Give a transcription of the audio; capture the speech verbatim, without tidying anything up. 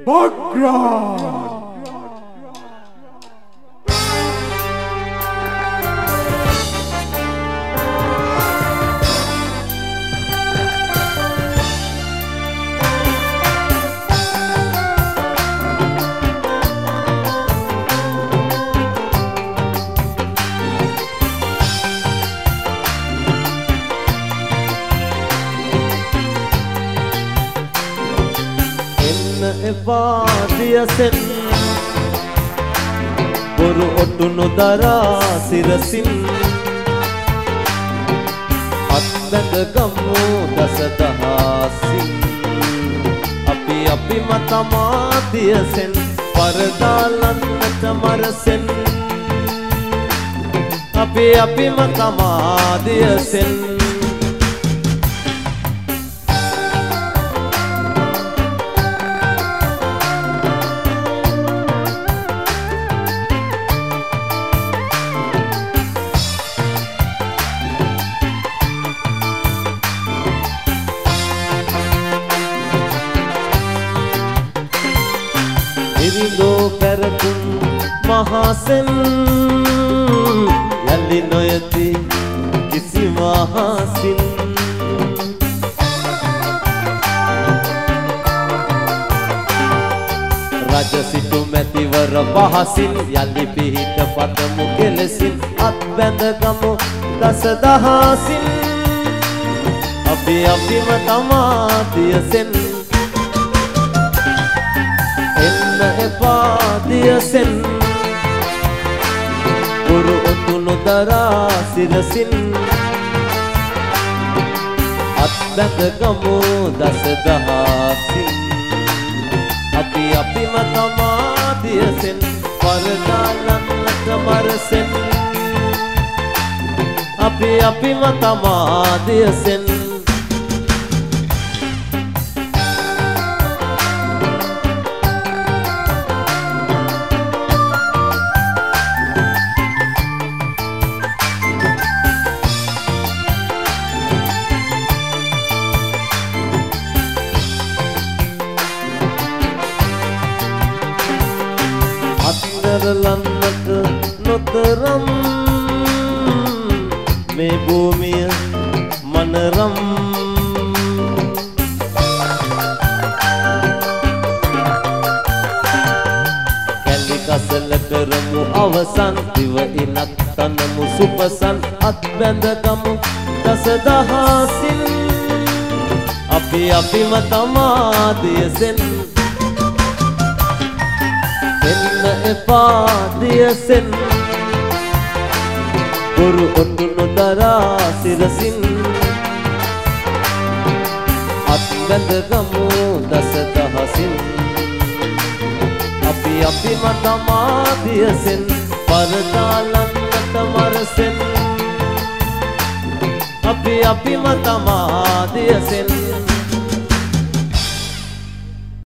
background. එපාදියසෙන් බොරු ඔටු නොදරා සිරසින් අත්බැඳ ගමු දසදහසින් අපි අපිම තමාදියසෙන් පරදාලන්නට මරසෙන් අපි අපිම තමාදියසෙන් පැරතුම් මහසෙන් යලි නොයති කිසි මහසින් රජ සිටු මැතිවර පහසින් යලි පිහිට පතමු කෙලෙසින් අත්බැඳ ගමු දසදහසින් අපි අපිම තමාදියසෙන් එන්න එපාදියසෙන් බොරු ඔටු නොදරා සිරසින් අත්බැඳ ගමු දසදහසින් අපි අපිම තමාදියසෙන් පරදාලන්නට මරසෙන් අපි අපිම තමාදියසෙන් ලන්නට නොතරම් මේ භූමිය මනරම් කැලි කසල කරමු අවසන් දිව ඉනක් තනමු සුපසන් අත්බැඳ ගමු දසදහසින් අපි අපිම තමාදියසෙන් එන්න එපාදියසෙන් බොරු ඔටු නොදරා සිරසින් අත්බැඳ ගමු දසදහසින් අපි අපිම තමාදියසෙන් පරදාලන්නට මරසෙන් අපි අපිම තමාදියසෙන්